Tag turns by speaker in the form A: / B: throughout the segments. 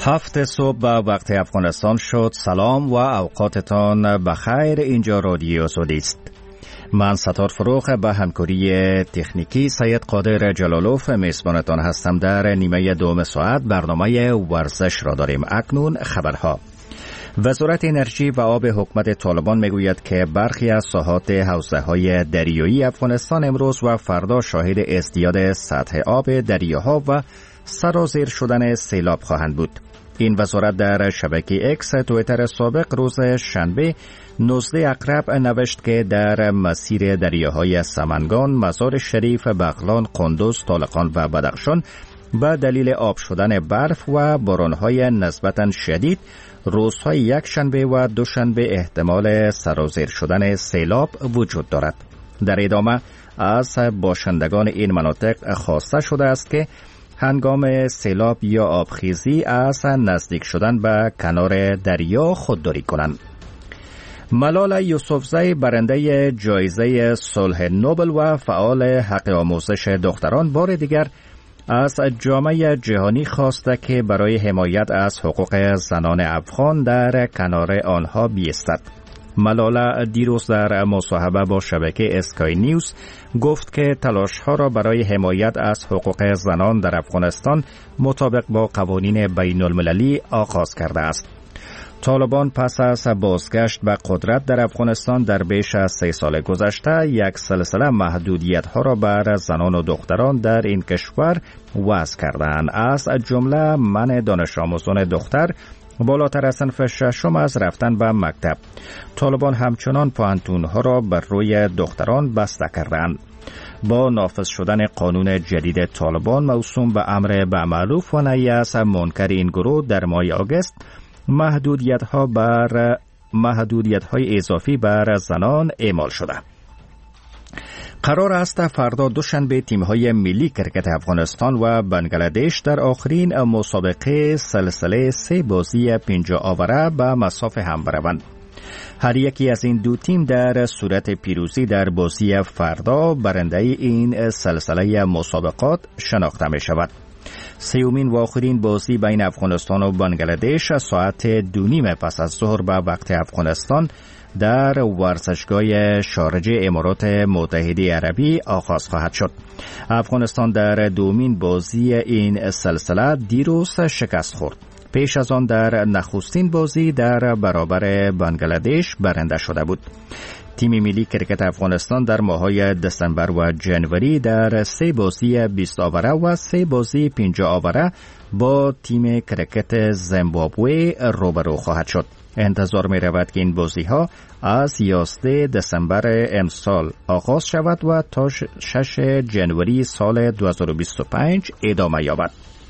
A: 7 صبح به وقت افغانستان شد. سلام و اوقاتتان بخیر. اینجا رادیو سعودی است. من ستار فروخ به همکاری تکنیکی سید قادر جلالوف میزبانتان هستم. در نیمه دوم ساعت برنامه ورزش را داریم. اکنون خبرها. وزارت انرژی و آب حکومت طالبان میگوید که برخی از ساحات حوزه‌های دریایی افغانستان امروز و فردا شاهد ازدیاد سطح آب دریاها و سرازیر شدن سیلاب خواهند بود. این وزارت در شبکه اکس تویتر سابق روز شنبه 19 اکتبر نوشت که در مسیر دریاهای سمنگان، مزار شریف، بغلان، قندوز، طالقان و بدخشان به دلیل آب شدن برف و بارانهای نسبتاً شدید روزهای یک شنبه و دوشنبه احتمال سرازیر شدن سیلاب وجود دارد. در ادامه از باشندگان این مناطق خواسته شده است که هنگام سیلاب یا آبخیزی از نزدیک شدن به کنار دریا خودداری کنند. ملال یوسفزی برنده جایزه صلح نوبل و فعال حق آموزش دختران بار دیگر از جامعه جهانی خواسته که برای حمایت از حقوق زنان افغان در کنار آنها بایستد. ملاله دیروز در مصاحبه با شبکه اسکای نیوز گفت که تلاش‌ها را برای حمایت از حقوق زنان در افغانستان مطابق با قوانین بین المللی آغاز کرده است. طالبان پس از بازگشت به قدرت در افغانستان در بیش از 3 سال گذشته یک سلسله محدودیت‌ها را بر زنان و دختران در این کشور وضع کردند، از جمله منع دانش آموزان دختر بالاتر از صنف ششم از رفتن به مکتب. طالبان همچنان پوهنتون‌ها را بر روی دختران بسته کردند. با نافذ شدن قانون جدید طالبان موسوم به امر معروف و نهی از منکر این گروه در ماه آگوست، محدودیت‌های اضافی بر زنان اعمال شده. قرار است فردا دوشنبه تیم‌های ملی کرکت افغانستان و بنگلادش در آخرین مسابقه سلسله 3 بازی 50 آوره به مصاف هم بروند. هر یکی از این دو تیم در صورت پیروزی در بازی فردا برنده این سلسله مسابقات شناخته می شود. سیومین و آخرین بازی بین افغانستان و بنگلادش ساعت 2:30 پس از ظهر به وقت افغانستان در ورزشگاه شارجه امارات متحده عربی آغاز خواهد شد. افغانستان در دومین بازی این سلسله دیروز شکست خورد. پیش از آن در نخستین بازی در برابر بنگلادش برنده شده بود. تیم ملی کرکت افغانستان در ماه‌های دسامبر و ژانویه در 3 بازی 20 آوره و 3 بازی 50 آوره با تیم کرکت زیمبابوه روبرو خواهد شد. انتظار می رود که این بازی ها از 11 دسامبر امسال آغاز شود و تا 6 ژانویه سال 2025 ادامه یابد.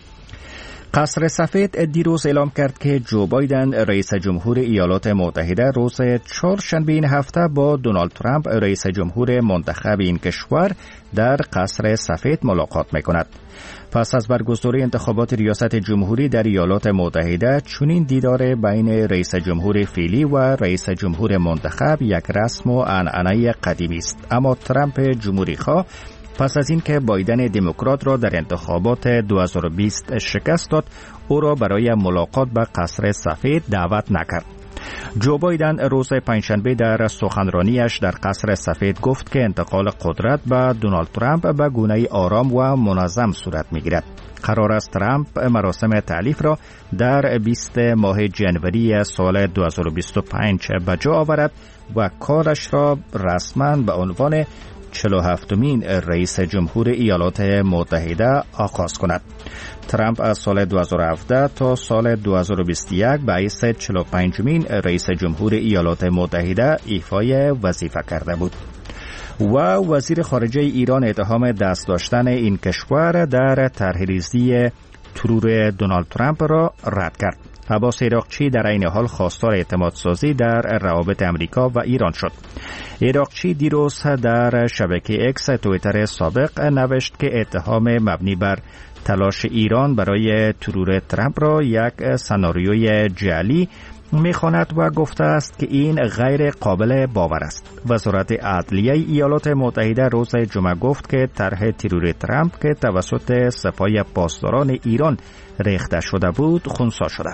A: قصر سفید دیروز اعلام کرد که جو بایدن رئیس جمهور ایالات متحده روز چهارشنبه این هفته با دونالد ترامپ رئیس جمهور منتخب این کشور در قصر سفید ملاقات می‌کند. پس از برگزاری انتخابات ریاست جمهوری در ایالات متحده، چنین دیدار بین رئیس جمهور فعلی و رئیس جمهور منتخب یک رسم و عنعنه قدیمی است. اما ترامپ جمهوری‌خواه پس از اینکه بایدن دموکرات را در انتخابات 2020 شکست داد، او را برای ملاقات به قصر سفید دعوت نکرد. جو بایدن روز پنجشنبه در سخنرانیش در قصر سفید گفت که انتقال قدرت به دونالد ترامپ به گونه‌ای آرام و منظم صورت می‌گیرد. قرار است ترامپ مراسم تألیف را در 20 ماه ژانویه سال 2025 به جا آورد و کارش را رسما به عنوان 47مین رئیس جمهور ایالات متحده آغاز کند. ترامپ از سال 2017 تا سال 2021 به حیث 45مین رئیس جمهور ایالات متحده ایفای وظیفه کرده بود. و وزیر خارجه ایران اتهام دست داشتن این کشور در طرح‌ریزی ترور دونالد ترامپ را رد کرد. عباس عراقچی در این حال خواستار اعتمادسازی در روابط امریکا و ایران شد. عراقچی دیروز در شبکه اکس تویتر سابق نوشت که اتهام مبنی بر تلاش ایران برای ترور ترامپ را یک سناریوی جعلی می‌خواند و گفته است که این غیر قابل باور است. وزارت عدلیه ایالات متحده روز جمعه گفت که طرح ترور ترامپ که توسط سپاه پاسداران ایران ریخته شده بود خنثی شده.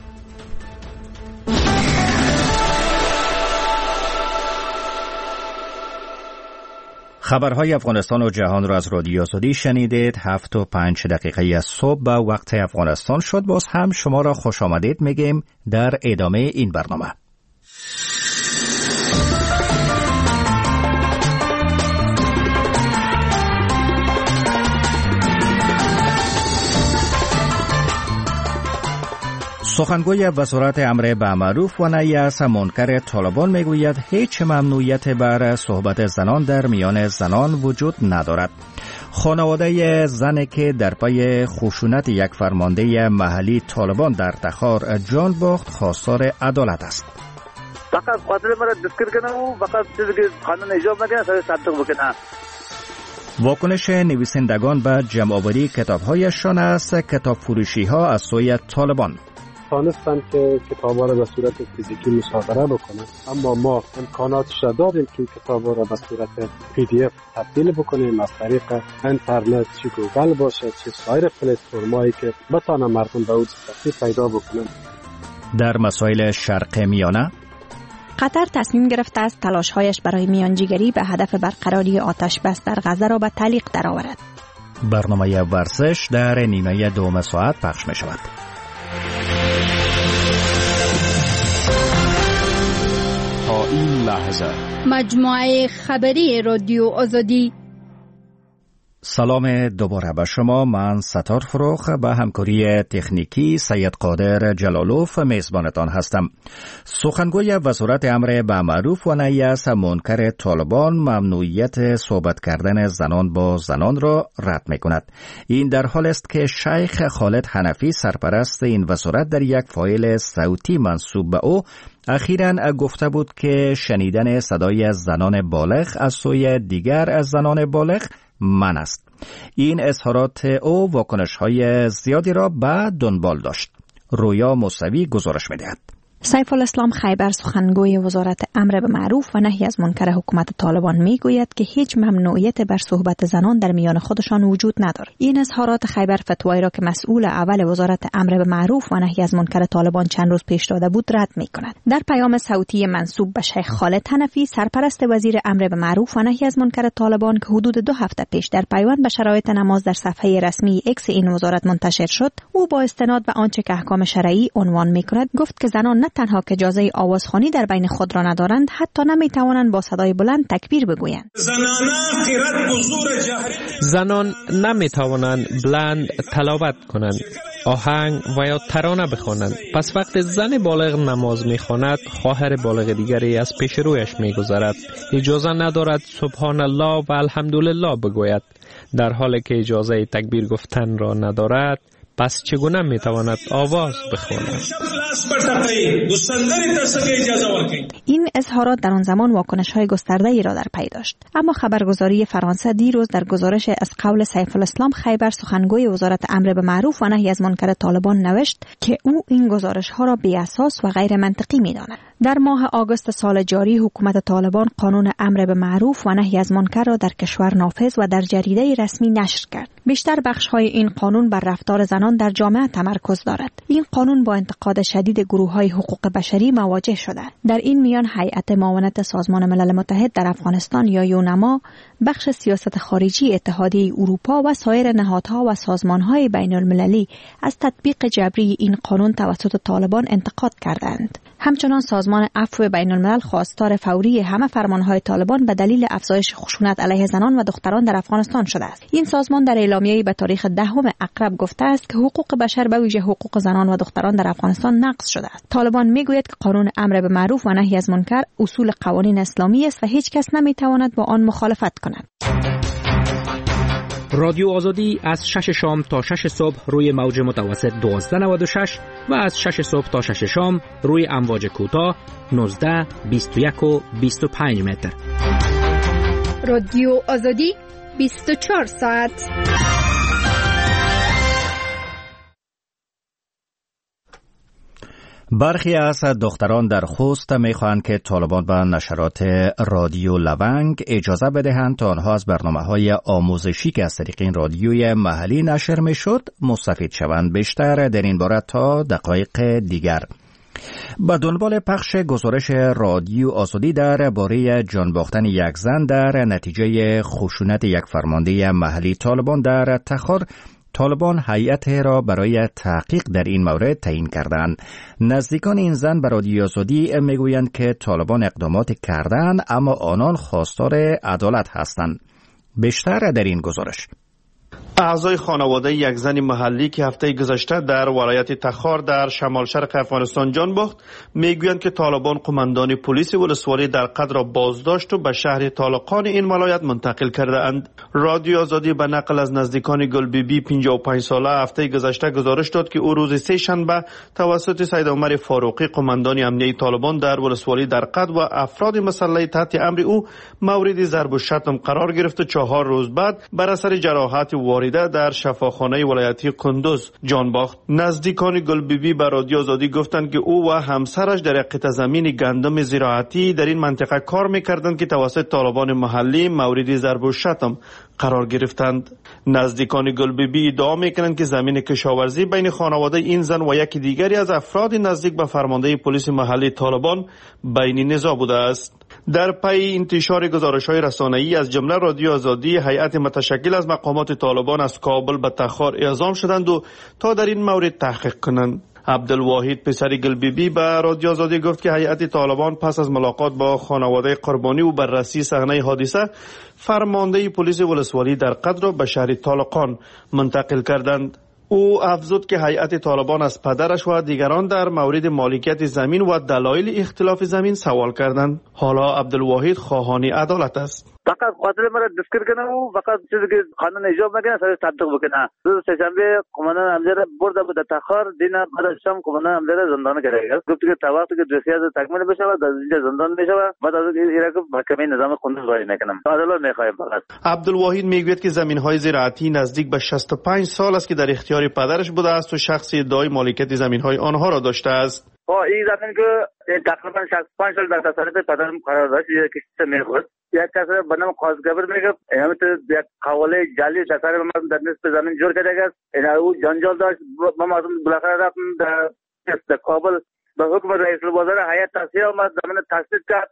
A: خبرهای افغانستان و جهان را از رادیو آزادی شنیدید. 7:05 صبح به وقت افغانستان شد. باز هم شما را خوش آمدید میگیم در ادامه این برنامه. سخنگوی وزارت امر بالمعروف و نهی از منکر طالبان میگوید هیچ ممنوعیت بر صحبت زنان در میان زنان وجود ندارد. خانواده زنی که در پی خشونت یک فرمانده محلی طالبان در تخار جان باخت خواستار عدالت است.
B: فقط قادر مرا دستگیر کنه و فقط چیزی که قانون اجرا نکنه سر صدق بکنه.
A: واکنش نویسندگان به جمع‌آوری کتاب‌هایشان است کتاب فروشی ها از سوی طالبان.
C: تانستن که کتاب‌ها را به صورت فیزیکی مصادره بکنن، اما ما امکاناتش را داریم که کتاب‌ها را به صورت PDF تبدیل بکنیم از طریق اینترنت، چه گوگل باشه چه سایر پلتفرمایی که بتانه مردم به اون دسترسی پیدا بکنن.
A: در مسائل شرق میانه
D: قطر تصمیم گرفته است تلاش‌هایش برای میانجیگری به هدف برقراری آتش بس در غزه را به تعلیق درآورد.
A: برنامه ورزش در نیمه دوم ساعت پخش می شود.
E: تا این لحظه
F: مجموعه خبری رادیو آزادی.
A: سلام دوباره به شما. من ستار فروخ به همکاری تکنیکی سید قادر جلالوف میزبانتان هستم. سخنگوی وزارت امر بالمعروف و نهی از منکر طالبان ممنوعیت صحبت کردن زنان با زنان را رد می کند. این در حال است که شیخ خالد حنفی سرپرست این وزارت در یک فایل صوتی منسوب به او اخیراً گفته بود که شنیدن صدای زنان بالغ از سوی دیگر از زنان بالغ من است. این اظهارات او واکنش‌های زیادی را به دنبال داشت. رویا موسوی گزارش می‌دهد.
D: سیف الاسلام خیبر سخنگوی وزارت امر بالمعروف و نهی از منکر حکومت طالبان میگوید که هیچ ممنوعیت بر صحبت زنان در میان خودشان وجود ندارد. این اظهارات خیبر فتوایی را که مسئول اول وزارت امر بالمعروف و نهی از منکر طالبان چند روز پیش داده بود رد میکند. در پیام صوتی منسوب به شیخ خالد حنفی سرپرست وزیر امر بالمعروف و نهی از منکر طالبان که حدود 2 هفته پیش در پیوند به شرایط نماز در صفحه رسمی ایکس این وزارت منتشر شد، او با استناد به آنچه که احکام شرعی عنوان میکند گفت که زنان نه تنها که اجازه آوازخوانی در بین خود را ندارند، حتی نمیتوانند با صدای بلند تکبیر بگویند.
G: زنان نمیتوانند بلند تلاوت کنند، آهنگ و یا ترانه بخوانند. پس وقت زن بالغ نماز میخواند، خواهر بالغ دیگری از پیش رویش میگذرد. اجازه ندارد سبحان الله و الحمدلله بگوید. در حالی که اجازه تکبیر گفتن را ندارد، پس چگونه میتواند آواز بخواند؟
D: این اظهارات در آن زمان واکنش‌های گسترده‌ای را در پی داشت. اما خبرگزاری فرانسه دیروز در گزارش از قول سیف الاسلام خیبر سخنگوی وزارت امر بالمعروف و نهی از منکر طالبان نوشت که او این گزارش‌ها را بی‌اساس و غیر منطقی می‌داند. در ماه آگوست سال جاری حکومت طالبان قانون امر بالمعروف و نهی از منکر را در کشور نافذ و در جریده رسمی نشر کرد. بیشتر بخش‌های این قانون بر رفتار زنان در جامعه تمرکز دارد. این قانون با انتقاد شدید گروه‌های حقوق بشری مواجه شده. در این میان هیئت معاونت سازمان ملل متحد در افغانستان یا یونما، بخش سیاست خارجی اتحادیه اروپا و سایر نهادها و سازمان‌های بین‌المللی از تطبیق جبری این قانون توسط طالبان انتقاد کردند. همچنان سازمان عفو بین‌الملل خواستار فوری همه فرمانهای طالبان به دلیل افزایش خشونت علیه زنان و دختران در افغانستان شده است. این سازمان در اعلامیه‌ای به تاریخ 10 اکرب گفته است که حقوق بشر به ویژه حقوق زنان و دختران در افغانستان نقض شده است. طالبان میگوید که قانون امر بالمعروف و نهی از منکر اصول قوانین اسلامی است و هیچ کس نمیتواند با آن مخالفت کند.
H: رادیو آزادی از 6 شام تا 6 صبح روی موج متوسط 1296 و از 6 صبح تا 6 شام روی امواج کوتاه 19، 21 و 25 متر.
F: رادیو آزادی 24 ساعت.
A: برخی از دختران در خوست می‌خواهند که طالبان به نشرات رادیو لونگ اجازه بدهند تا آنها از برنامه‌های آموزشی که از طریق این رادیوی محلی نشر می‌شد مستفید شوند. بیشتر در این باره تا دقایق دیگر. با دنبال پخش گزارش رادیو آزادی در باره جان باختن یک زن در نتیجه خشونت یک فرمانده محلی طالبان در تخار، طالبان هیئت را برای تحقیق در این مورد تعیین کردند. نزدیکان این زن به رادیو آزادی میگویند که طالبان اقدامات کردند اما آنان خواستار عدالت هستند. بیشتر در این گزارش.
I: اعضای خانواده یک زن محلی که هفته گذشته در ولایت تخار در شمال شرق افغانستان جان باخت میگویند که طالبان قماندان پلیس ولسوالی در قد را بازداشت و به شهر طالقان این ولایت منتقل کرده اند. رادیو آزادی به نقل از نزدیکان گلبیبی 55 ساله هفته گذشته گزارش داد که او روز سه شنبه توسط سید عمر فاروقی قماندان امنیه طالبان در ولسوالی در قد و افراد مسلح تحت امر او مورد ضرب و شتم قرار گرفت و 4 روز بعد بر اثر جراحات در شفاخانه ولایتی کندوز جان باخت. نزدیکان گلبیبی به رادیو آزادی گفتند که او و همسرش در قطعه زمین گندم زراعتی در این منطقه کار می‌کردند که توسط طالبان محلی مورد ضرب و شتم قرار گرفتند. نزدیکان گلبیبی ادعا می‌کنند که زمین کشاورزی بین خانواده این زن و یکی دیگری از افراد نزدیک به فرمانده پلیس محلی طالبان بین نزاع بوده است. در پی انتشار گزارش‌های رسانه‌ای از جمله رادیو آزادی، هیئت متشکل از مقامات طالبان از کابل به تخار اعزام شدند و تا در این مورد تحقیق کنند. عبدالواحد پسر گلبیبی به رادیو آزادی گفت که هیئت طالبان پس از ملاقات با خانواده قربانی و بررسی صحنه حادثه فرمانده پلیس ولسوالی در قد را به شهر طالقان منتقل کردند. او افزود که هیئت طالبان از پدرش و دیگران در مورد مالکیت زمین و دلایل اختلاف زمین سوال کردند. حالا عبدالواحد خواهان عدالت است.
B: فقط قاتل مرا دستگیر کنه و فقط چیزی که قانون اجازه نکنه سر تطبیق بکنه. روز سه‌شنبه قماندان امنیه را برده بود تخار، دینا بعد از شام قماندان امنیه را زندان کرده. گفت که تا وقتی که دوسیه تکمیل بشه و از اینجا زندان بشه بعد از این را محکمه نظام قانون وارد نکنم. عدالت می‌خوایم فقط.
I: عبدالواحد میگوید که زمین‌های زراعتی نزدیک به 65 سال است که در اختیار پدرش بوده است و شخص ادعای مالکیت زمین‌های آنها را داشته است.
B: این زمین که تقریبا 65 سال در تصرف پدرم قرار داشت، یک کسی می‌خواست یک کسی به نام قاضی‌گبر میگفت همین یک حواله جعلی تصرف من در نصف زمین جور کرده است. این او جنجال داشت. ما بالاخره رفتم در کابل به حکم رئیس الوزراء هیئت تصفیه آمد، زمین تصفیه کرد.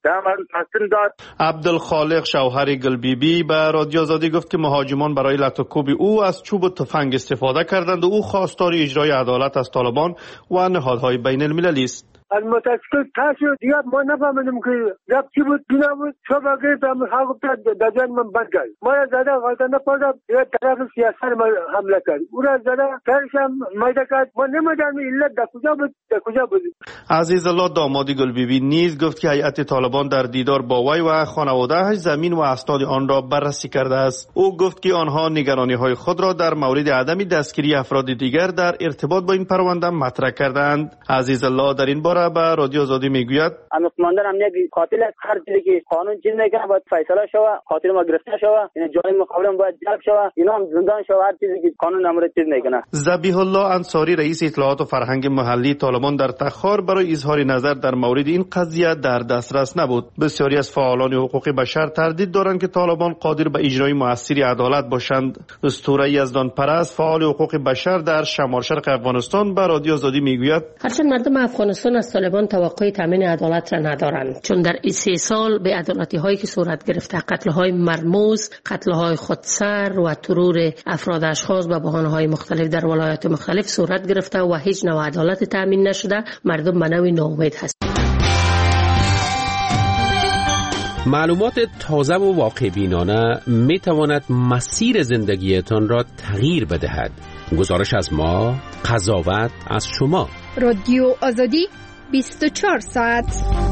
I: عبدالخالق شوهر گلبیبی به رادیو آزادی گفت که مهاجمان برای لطوکوب او از چوب و تفنگ استفاده کردند و او خواستار اجرای عدالت از طالبان و نهادهای بین المللی است.
J: از متاسفانه تاسو دیگه ما نفهمیدیم که رب چی بود دینا بود صبح گفتم حق دادن من بند کرد ما زده غلط نپردم یه طرف سیاست ما حمله کرد او را زده کارشم میده کرد ما نمیدونم علت در کجا بود.
I: عزیز الله داماد گلبیبی نیز گفت که هیئت طالبان در دیدار با وی و خانواده‌اش زمین و اسناد آن را بررسی کرده است. او گفت که آنها نگرانی‌های خود را در مورد عدم دستگیری افراد دیگر در ارتباط با این پرونده مطرح کردند. عزیز الله در این باره به رادیو آزادی میگوید
K: قماندان امنیت قاتل هر چیزی که قانون چیز نکنه باید فیصله شوه، قاتل ما گرفته شوه، این جای مقابل باید جلب شوه، اینا هم زندان شوه، هر چیزی که قانون امر چیز نکنه.
I: ذبیح الله انصاری رئیس اطلاعات و فرهنگ محلی طالبان در تخار برای اظهار نظر در مورد این قضیه در دسترس نبود. بسیاری از فعالان حقوق بشر تردید دارند که طالبان قادر به اجرای مؤثر عدالت باشند. اسطوره یزدان پرست فعال حقوق بشر در شمال شرق افغانستان به رادیو آزادی میگوید
L: هرچند مردم افغانستان از طالبان توقع تامین عدالت را ندارند، چون در این 3 سال به عدالتی هایی که صورت گرفته، قتل های مرموز، قتل های خودسر و ترور افراد اشخاص به بهانه های مختلف در ولایات مختلف صورت گرفته و هیچ نوع عدالت تامین نشده، مردم به نوعی ناامید هستند.
H: معلومات تازه و واقع بینانه می تواند مسیر زندگیتان را تغییر بدهد. گزارش از ما، قضاوت از شما.
F: رادیو آزادی 24 ساعت.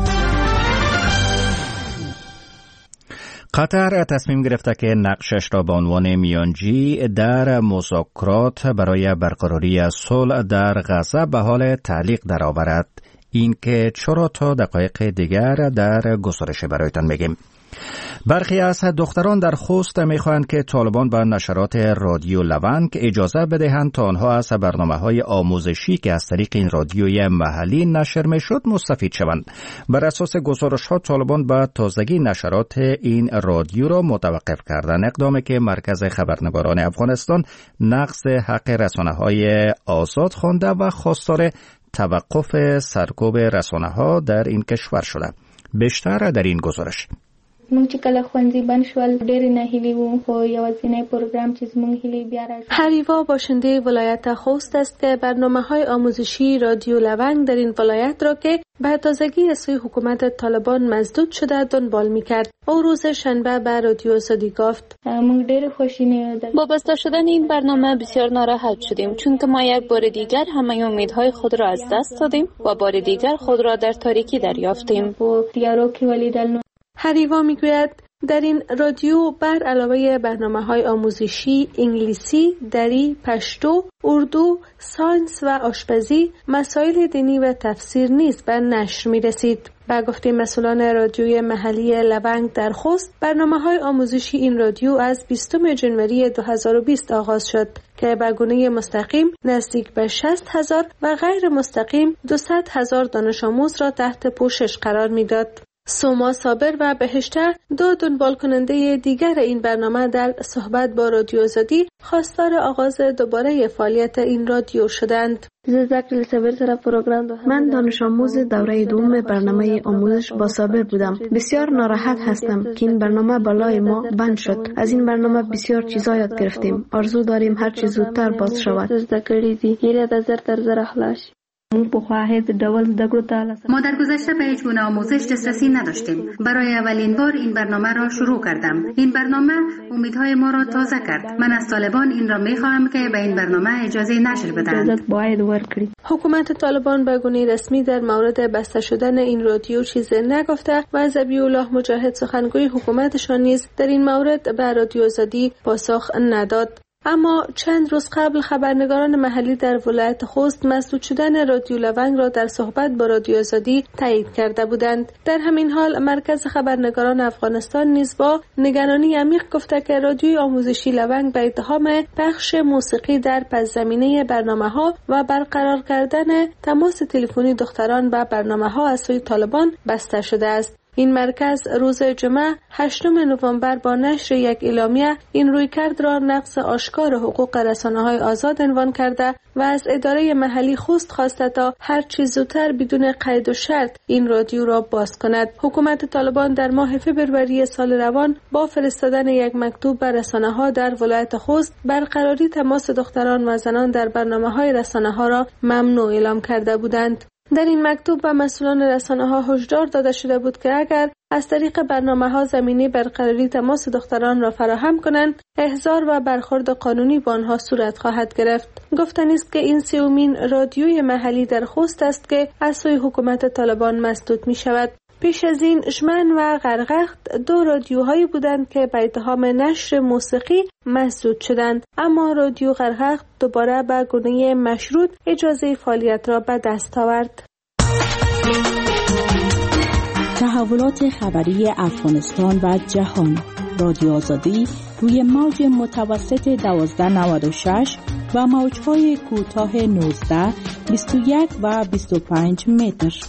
A: قطر تصمیم گرفته که نقشش را به عنوان میانجی در مذاکرات برای برقراری صلح در غزه به حال تعلیق درآورد. این که چرا تا دقایق دیگر در گزارش برایتان میگیم. برخی از دختران در خوست می‌خواهند که طالبان به نشرات رادیو لونگ اجازه بدهند تا آنها از برنامه‌های آموزشی که از طریق این رادیوی محلی نشر می‌شد مستفید شوند. بر اساس گزارش‌ها طالبان به تازگی نشرات این رادیو را متوقف کردند، اقدامی که مرکز خبرنگاران افغانستان نقض حق رسانه‌های آزاد خوانده و خواستار توقف سرکوب رسانه‌ها در این کشور شده. بیشتر در این گزارش.
M: مونږ چې کله ښوونځي بند شول ډېرې ناهیلې وو خو یوازینی پروګرام چې زموږ هیلې بیا راځي.
N: حریوا باشنده ولایت خوست است که برنامه‌های آموزشی رادیو لونگ در این ولایت را که به تازگی از سوی حکومت طالبان مسدود شده دنبال می‌کرد. او روز شنبه به رادیو آزادی گفت
M: مونږ ډېر خوشحالیم.
O: با بسته شدن این برنامه بسیار ناراحت شدیم چون که ما یک بار دیگر همه امیدهای خود را از دست دادیم و بار دیگر خود را در تاریکی دریافتیم.
N: حریوا میگوید در این رادیو بر علاوه برنامه‌های آموزشی انگلیسی، دری، پشتو، اردو، ساینس و آشپزی، مسائل دینی و تفسیر نیز به نشر می‌رسید. با گفته مسئولان رادیوی محلی لونگ در خوست، برنامه‌های آموزشی این رادیو از 20 ژانویه 2020 آغاز شد که به گونه مستقیم نزدیک به 60,000 و غیر مستقیم 200,000 دانش آموز را تحت پوشش قرار می‌داد. سوما صابر و بهشته دو دنبال کننده دیگر این برنامه در صحبت با رادیو آزادی خواستار آغاز دوباره فعالیت این رادیو شدند.
P: من دانش آموز دوره دوم برنامه آموزش با صابر بودم. بسیار ناراحت هستم که این برنامه بالای ما بند شد. از این برنامه بسیار چیزا یاد گرفتیم. آرزو داریم هر چیز زودتر باز شود.
Q: ما در گذشته به هیچ گونه آموزش دسترسی نداشتیم. برای اولین بار این برنامه را شروع کردم. این برنامه امیدهای ما را تازه کرد. من از طالبان این را می‌خواهم که به این برنامه اجازه نشر بدهند.
N: حکومت طالبان به گونه رسمی در مورد بسته شدن این رادیو چیزی نگفته و ذبیح الله مجاهد سخنگوی حکومتشان نیز در این مورد به رادیو آزادی پاسخ نداد. اما چند روز قبل خبرنگاران محلی در ولایت خوست مسدود شدن رادیو لونگ را در صحبت با رادیو آزادی تایید کرده بودند. در همین حال مرکز خبرنگاران افغانستان نیز با نگرانی عمیق گفته که رادیوی آموزشی لونگ به اتهام پخش موسیقی در پس زمینه برنامه‌ها و برقرار کردن تماس تلفنی دختران به برنامه‌ها از سوی طالبان بسته شده است. این مرکز روز جمعه 8 نوامبر با نشر یک اعلامیه این رویکرد را نقض آشکار حقوق رسانه‌های آزاد عنوان کرده و از اداره محلی خوست خواسته تا هر چیز زودتر بدون قید و شرط این رادیو را باز کند. حکومت طالبان در ماه فوریه سال روان با فرستادن یک مکتوب به رسانه‌ها در ولایت خوست برقراری تماس دختران و زنان در برنامه‌های رسانه‌ها را ممنوع اعلام کرده بودند. در این مکتوب به مسئولان رسانه‌ها هشدار داده شده بود که اگر از طریق برنامه‌ها زمینه برقراری تماس دختران را فراهم کنند، احضار و برخورد قانونی با آنها صورت خواهد گرفت. گفتنی است که این سومین رادیوی محلی در خوست است که از سوی حکومت طالبان مسدود می‌شود. پیش از این ژمن و غرغخت دو رادیوهایی بودند که به اتهام نشر موسیقی مسدود شدند، اما رادیو غرغخت دوباره به گونه مشروط اجازه فعالیت را به دست آورد.
R: تحولات خبری افغانستان و جهان. رادیو آزادی روی موج متوسط 1296 و موج‌های کوتاه 19، 21 و 25 متر.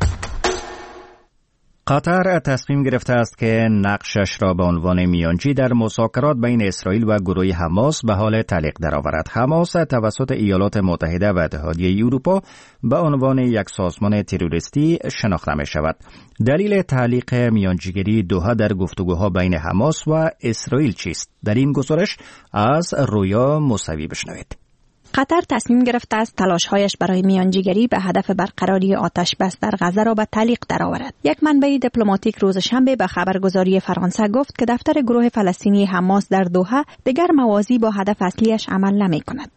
A: قطر تصمیم گرفته است که نقشش را به عنوان میانجی در مذاکرات بین اسرائیل و گروه حماس به حال تعلیق درآورد. حماس توسط ایالات متحده و اتحادیه اروپا به عنوان یک سازمان تروریستی شناخته می شود. دلیل تعلیق میانجیگری دوحه در گفتگوها بین حماس و اسرائیل چیست؟ در این گزارش از رویا موسوی بشنوید.
D: قطر تصمیم گرفته است تلاش‌هایش برای میانجیگری به هدف برقراری آتش بس در غزه را به تعلیق درآورد. یک منبع دیپلماتیک روز شنبه به خبرگزاری فرانسه گفت که دفتر گروه فلسطینی حماس در دوحه دیگر موازی با هدف اصلیش عمل نمی‌کند.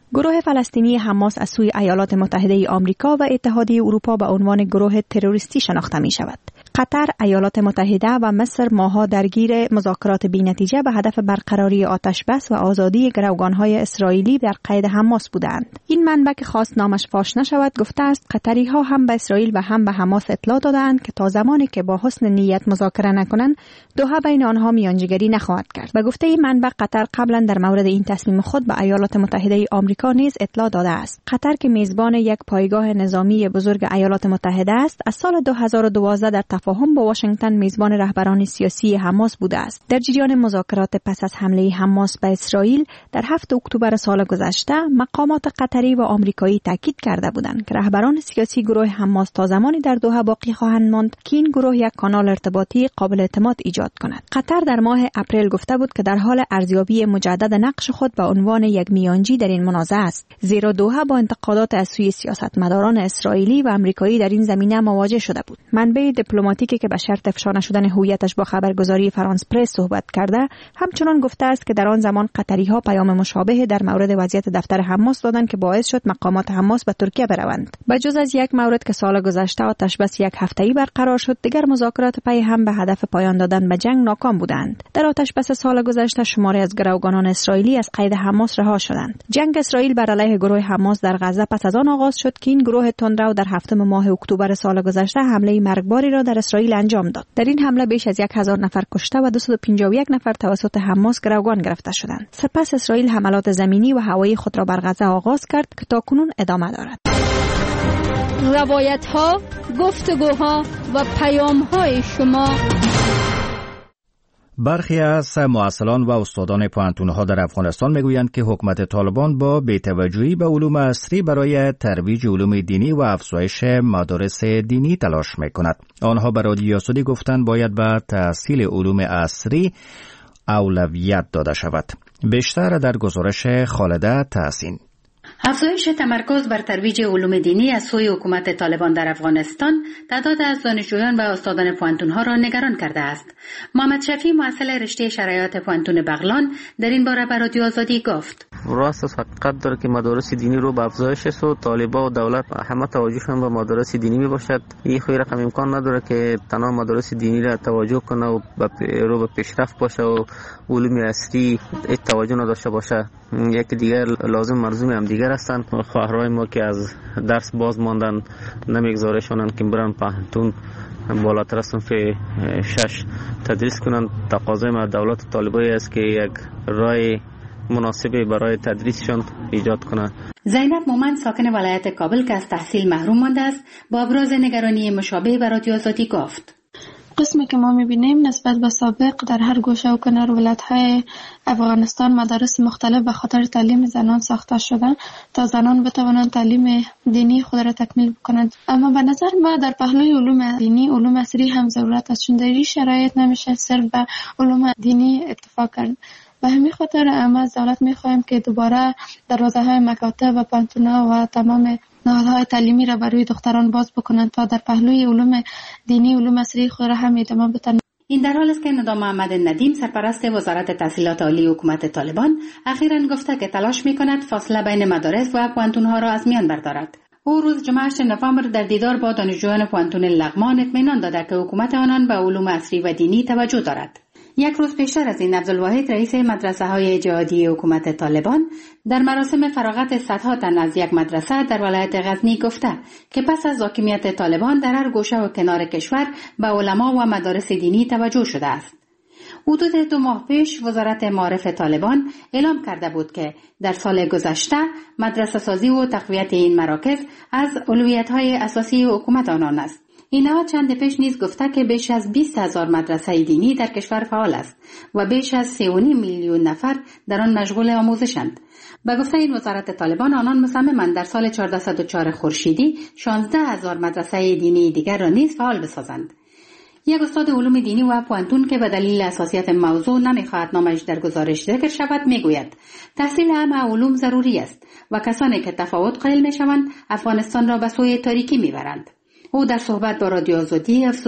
D: گروه فلسطینی حماس از سوی ایالات متحده آمریکا و اتحادیه اروپا به عنوان گروه تروریستی شناخته می شود. قطر، ایالات متحده و مصر ماها درگیر مذاکرات بی‌نتیجه به هدف برقراری آتش بس و آزادی گروگان‌های اسرائیلی در قید حماس بودند. این منبع که خواست نامش فاش نشود گفته است قطری‌ها هم به اسرائیل و هم به حماس اطلاع دادند که تا زمانی که با حسن نیت مذاکره نکنند دوحه بین آنها میانجیگری نخواهد کرد. و گفته این منبع قطر قبلا در مورد این تصمیم خود به ایالات متحده آمریکا نیز اطلاع داده است. قطر که میزبان یک پایگاه نظامی بزرگ ایالات متحده است، از سال 2012 در تفاهم با واشنگتن میزبان رهبران سیاسی حماس بوده است. در جریان مذاکرات پس از حمله حماس به اسرائیل در 7 اکتبر سال گذشته، مقامات قطری و آمریکایی تاکید کرده بودند که رهبران سیاسی گروه حماس تا زمانی در دوحه باقی خواهند ماند که این گروه یک کانال ارتباطی قابل اعتماد ایجاد کند. قطر در ماه اپریل گفته بود که در حال ارزیابی مجدد نقش خود به عنوان یک میانجی در این منازعه است، زیرا دوحه با انتقادات از سوی سیاستمداران اسرائیلی و آمریکایی در این زمینه مواجه شده بود. منبع دیپلماتیکی که به شرط افشا نشدن هویتش با خبرگزاری فرانس پرس صحبت کرده همچنان گفته است که در آن زمان قطری‌ها پیام مشابه در مورد وضعیت دفتر حماس دادند که باعث شد مقامات حماس به ترکیه بروند. بجز از یک مورد که سال گذشته آتش بس یک هفته‌ای برقرار شد، دیگر مذاکرات پی هم به هدف پایان دادن به جنگ ناکام بودند. در آتش بس سال گذشته شماری از گروگانان اسرائیلی از قید حماس رها شدند. جنگ اسرائیل بر علیه گروه حماس در غزه پس از آن آغاز شد که این گروه تندرو در 7 ماه اکتبر سال گذشته حمله مرگباری را در اسرائیل انجام داد. در این حمله بیش از 1000 نفر کشته و 251 نفر توسط حماس گروگان گرفته شدند. سپس اسرائیل حملات زمینی و هوایی خود را بر غزه آغاز کرد که تاکنون ادامه دارد.
F: روایت‌ها، گفتگوها و پیام‌های شما.
A: برخی از معسلان و استادان پوهنتون‌ها در افغانستان میگویند که حکومت طالبان با بی‌توجهی به علوم عصری برای ترویج علوم دینی و افزایش مدارس دینی تلاش می‌کند. آنها به رادیو آزادی گفتند باید به تحصیل علوم عصری اولویت داده شود. بیشتر در گزارش خالده تحسین.
Q: افزایش تمرکز بر ترویج علوم دینی از سوی حکومت طالبان در افغانستان تعداد از دانشجویان و استادان پوهنتون‌ها را نگران کرده است. محمد شفیع مؤسس رشته شرایط پوهنتون بغلان در این باره به رادیو آزادی گفت:
S: راست حقیقت داره که مدارس دینی رو به افزایش است و طالبان و دولت همه توجهشون به مدارس دینی می باشد. این خیلی رقم امکان نداره که تنها مدارس دینی را توجه کنه و رو به پیشرفت باشه و علوم عصری توجه نداشته باشه. یک دیگر لازم مرزوم هم دیگر هستند. خواهرای ما که از درس باز ماندن نمیگذارشونن که برن پوهنتون بالاتر از صنف 6 تدریس کنند. تقاضای ما دولت طالبایی است که یک راه مناسبی برای تدریسشان ایجاد کنند.
Q: زینب مومند ساکن ولایت کابل که از تحصیل محروم مانده است با ابراز نگرانی مشابه به رادیو آزادی گفت:
M: قسمی که ما میبینیم نسبت به سابق در هر گوشه و کنار ولایت‌های افغانستان مدارس مختلف به خاطر تعلیم زنان ساخته شدن تا زنان بتوانند تعلیم دینی خود را تکمیل بکنند. اما به نظر ما در پهلوی علوم دینی علوم عصری هم ضرورت است، چون در این شرایط نمیشه صرف به علوم دینی اکتفا کرد. به همین خاطر ما از دولت میخواهیم که دوباره دروازه‌های مکاتب و پانتون‌ها و تمام نهادهای تعلیمی را برای دختران باز بکنند تا در پهلوی علوم دینی علوم عصری خود را هم ادامه بدهند.
Q: این در حالی است که ندام محمد ندیم سرپرست وزارت تحصیلات عالی حکومت طالبان اخیراً گفته که تلاش میکند فاصله بین مدارس و پوهنتون‌ها را از میان بردارد. او روز جمعه 8 نوامبر در دیدار با دانشجویان پوهنتون لغمان اطمینان داده که حکومت آنان به علوم عصری و دینی توجه دارد. یک روز پیشتر از این عبدالواحد رئیس مدرسه های جهادی حکومت طالبان در مراسم فراغت صدها تن از یک مدرسه در ولایت غزنی گفته که پس از حاکمیت طالبان در هر گوشه و کنار کشور به علما و مدارس دینی توجه شده است. حدود 2 ماه پیش وزارت معارف طالبان اعلام کرده بود که در سال گذشته مدرسه سازی و تقویت این مراکز از اولویت‌های اساسی حکومت آنان است. این نهاد چند پیش نیز گفته که بیش از 20,000 مدرسه دینی در کشور فعال است و بیش از 3.5 میلیون نفر در آن مشغول آموزشند. به گفته این وزارت طالبان آنان مصممند در سال 1404 خورشیدی 16,000 مدرسه دینی دیگر را نیز فعال بسازند. یک استاد علوم دینی و پوهنتون که به دلیل حساسیت موضوع نمیخواهد نامش در گزارش ذکر شود میگوید تحصیل همه علوم ضروری است و کسانی که تفاوت قائل میشوند افغانستان را به سوی تاریکی میبرند. او در صحبت با رادیو آزادی افزود: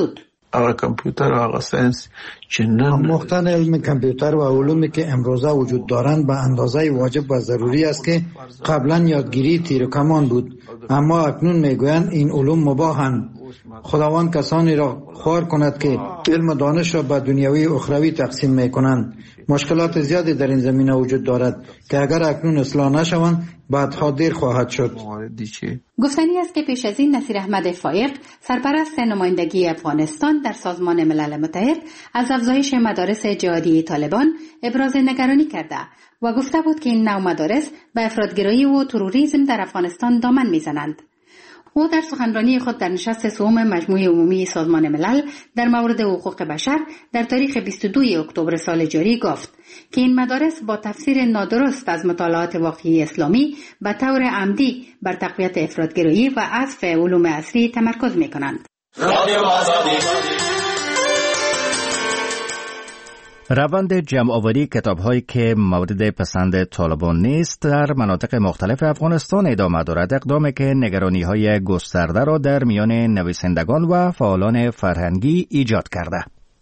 T: هغه کامپیوتر و هغه ساینس چې نن
U: آموختن علم کامپیوتر و علومی که امروزه وجود دارند به اندازه واجب و ضروری است که قبلا یادگیری تیر و کمان بود، اما اکنون میگویند این علوم مباحند. خداوند کسانی را خوار کند که علم و دانش را به دنیوی و اخروی تقسیم میکنند. مشکلات زیادی در این زمینه وجود دارد که اگر اکنون اصلاح نشوند بعدها دیر خواهد شد.
Q: گفتنی است که پیش از این نصیر احمد فایق سرپرست نمایندگی افغانستان در سازمان ملل متحد از افزایش مدارس جهادی طالبان ابراز نگرانی کرده و گفته بود که این نوع مدارس به افراطگرایی و تروریسم در افغانستان دامن میزنند. او در سخنرانی خود در نشست سوم مجموعه عمومی سازمان ملل در مورد حقوق بشر در تاریخ 22 اکتبر سال جاری گفت که این مدارس با تفسیر نادرست از مطالعات واقعی اسلامی به طور عمدی بر تقویت افراطگرایی و حذف علوم عصری تمرکز می‌کنند.
A: روند جمع‌آوری کتاب‌هایی که مورد پسند طالبان نیست در مناطق مختلف افغانستان ادامه دارد، اقدامی که نگرانی‌های گسترده را در میان نویسندگان و فعالان فرهنگی ایجاد کرده.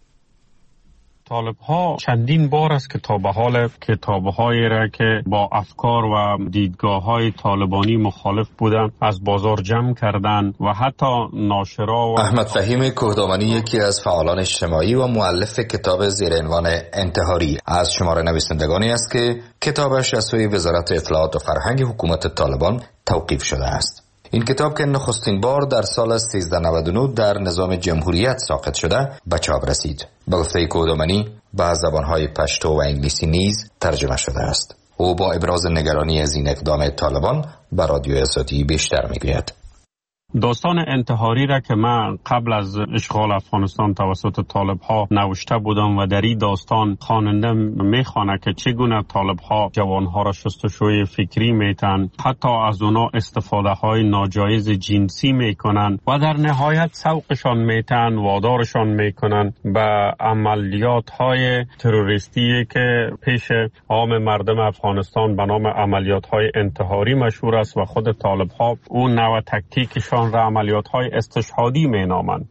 V: طالب ها چندین بار است که تا به حال کتاب‌هایی را که با افکار و دیدگاه‌های طالبانی مخالف بودند از بازار جمع کردند و حتی ناشرا و
W: احمد فهیم کوهدامنی یکی از فعالان اجتماعی و مؤلف کتاب زیر عنوان انتحاری از شمار نویسندگانی است که کتابش از سوی وزارت اطلاعات و فرهنگ حکومت طالبان توقیف شده است. این کتاب که نخستین بار در سال 1399 در نظام جمهوریت ساقط شده به چاپ رسید. به گفته کوهدامنی به زبانهای پشتو و انگلیسی نیز ترجمه شده است. او با ابراز نگرانی از این اقدام طالبان به رادیو آزادی بیشتر میگوید.
V: داستان انتحاری را که من قبل از اشغال افغانستان توسط طالب ها نوشته بودم و در این داستان خواننده میخوانه که چگونه طالب ها جوان ها را شستشوی فکری میتن، حتی از اونا استفاده های ناجایز جنسی میکنن و در نهایت سوقشان میتن، وادارشان میکنن به عملیات های تروریستی که پیش عام مردم افغانستان به نام عملیات های انتحاری مشهور است و خود طالب ها اون نوع تکتیکشان را عملیات‌های استشهادی می‌نامند.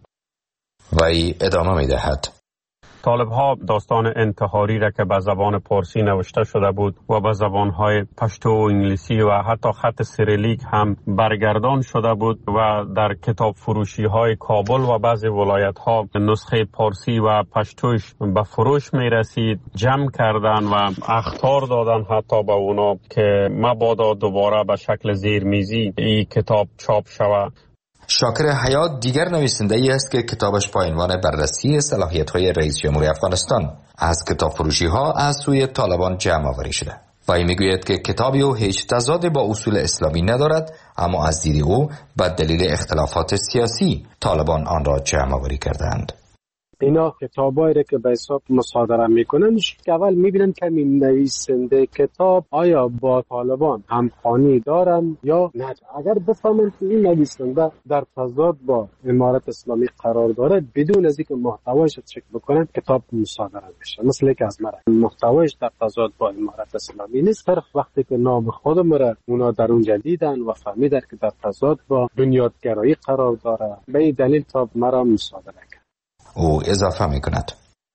W: وی ادامه می‌دهد.
V: طالب ها داستان انتحاری را که به زبان پارسی نوشته شده بود و به زبان‌های پشتو و انگلیسی و حتی خط سیریلیک هم برگردان شده بود و در کتاب فروشی‌های کابل و بعضی ولایت‌ها نسخه پارسی و پشتوش به فروش می‌رسید، جمع کردن و اخطار دادن حتی به اونا که مبادا دوباره به شکل زیرمیزی این کتاب چاپ شود.
W: شاکر حیات دیگر نویسنده ای است که کتابش با عنوان بررسی صلاحیت‌های رئیس جمهوری افغانستان از کتاب فروشی ها از سوی طالبان جمع آوری شده. وی میگوید که کتابی او هیچ تضادی با اصول اسلامی ندارد، اما از دید او به دلیل اختلافات سیاسی طالبان آن را جمع آوری کردند.
C: اینا کتابایی که به حساب مصادره میکنن که اول میبینن که این نویسنده کتاب آیا با طالبان همخوانی دارن یا نه. اگر بفهمن که این نویسنده در تضاد با امارت اسلامی قرار داره، بدون از اینکه محتوایش چک بکنن کتاب مصادره میشه. مثل که از مرا محتوایش در تضاد با امارت اسلامی نیست، صرف وقتی که نام خودم را اونا در اونجا دیدن و فهمیدن که در تضاد با بنیادگرایی قرار داره، به این دلیل تا مرا مصادره کرد.
W: او اضافه می کند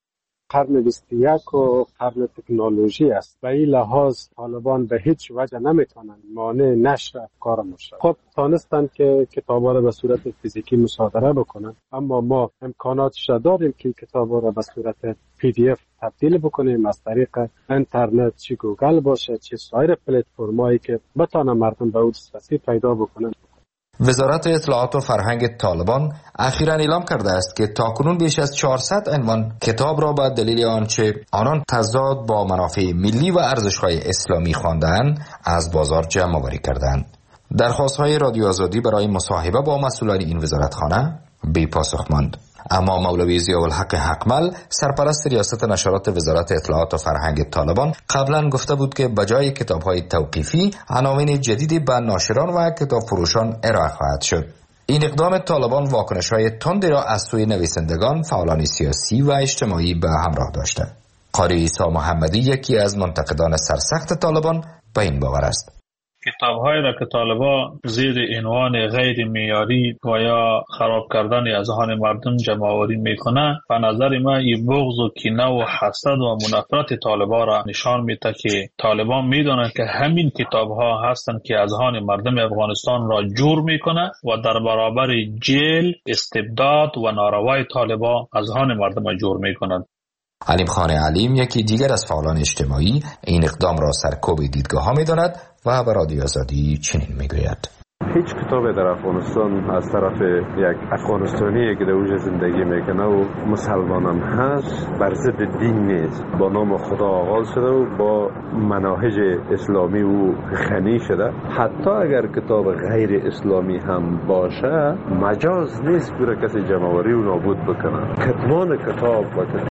C: قرن 21 و قرن تکنولوژی است. به این لحاظ طالبان به هیچ وجه نمیتونن مانع نشر افکار ما شد. خب تانستن که کتابا را به صورت فیزیکی مصادره بکنن، اما ما امکاناتش داریم که کتابا را به صورت PDF تبدیل بکنیم از طریق اینترنت، چه گوگل باشه چه سایر پلتفرمایی که بتونه مردم به اون دسترسی پیدا بکنن.
W: وزارت اطلاعات و فرهنگ طالبان اخیراً اعلام کرده است که تاکنون بیش از 400 عنوان کتاب را به دلیل آنچه آنان تضاد با منافع ملی و ارزش‌های اسلامی خواندند از بازار جمع آوری کردند. درخواست‌های رادیو آزادی برای مصاحبه با مسئولان این وزارتخانه بی پاسخ ماند. اما مولوی ضیاءالحق حقمل سرپرست ریاست نشرات وزارت اطلاعات و فرهنگ طالبان قبلا گفته بود که بجای کتاب‌های توقیفی عناوین جدیدی به ناشران و کتاب فروشان ارائه خواهد شد. این اقدام طالبان واکنش‌های تندی را از سوی نویسندگان، فعالان سیاسی و اجتماعی به همراه داشته. قاری عیسی محمدی یکی از منتقدان سرسخت طالبان به این باور است.
B: کتاب‌هایی را که طالبان زیر عنوان غیر معیاری و یا خراب کردن اذهان مردم جمع‌آوری میکنه، به نظر من این بغض و کینه و حسد و منافرت طالبان را نشان میده که طالبان میدونن که همین کتاب‌ها هستن که اذهان مردم افغانستان را جور میکنه و در برابر جیل، استبداد و ناروای طالبان اذهان مردم را جور میکنند.
W: علیم خان علیم، یکی دیگر از فعالان اجتماعی، این اقدام را سرکوب دیدگاه ها می‌داند و به رادیو آزادی چنین میگوید:
E: هیچ کتابی در افغانستان از طرف یک افغانستانی که در اونجا زندگی میکنه و مسلمانم هست بر ضد دین نیست. با نام خدا آغاز شده و با مناهج اسلامی و غنی شده. حتی اگر کتاب غیر اسلامی هم باشه، مجاز نیست که کسی جمع‌آوری و نابود بکنه. کتمان کتاب و